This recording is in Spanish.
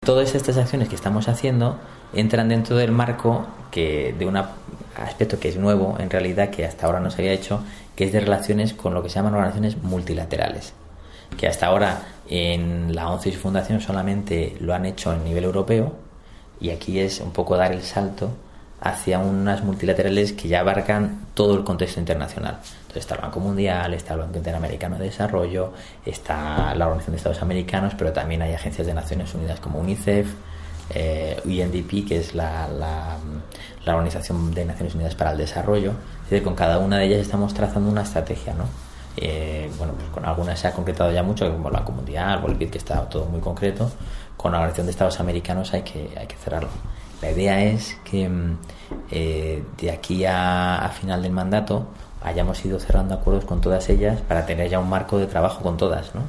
Todas estas acciones que estamos haciendo entran dentro del marco de un aspecto que es nuevo, en realidad, que hasta ahora no se había hecho, que es de relaciones con lo que se llaman organizaciones multilaterales, que hasta ahora en la ONCE y su fundación solamente lo han hecho a nivel europeo, y aquí es un poco dar el salto hacia unas multilaterales que ya abarcan todo el contexto internacional. Entonces está el Banco Mundial, está el Banco Interamericano de Desarrollo, está la Organización de Estados Americanos, pero también hay agencias de Naciones Unidas como UNICEF, UNDP, que es la Organización de Naciones Unidas para el Desarrollo. Es decir, con cada una de ellas estamos trazando una estrategia, ¿no? Bueno, pues con algunas se ha concretado ya mucho, como el Banco Mundial o el BID, que está todo muy concreto. Con la Organización de Estados Americanos hay que cerrarlo. La idea es que de aquí a final del mandato hayamos ido cerrando acuerdos con todas ellas para tener ya un marco de trabajo con todas, ¿no?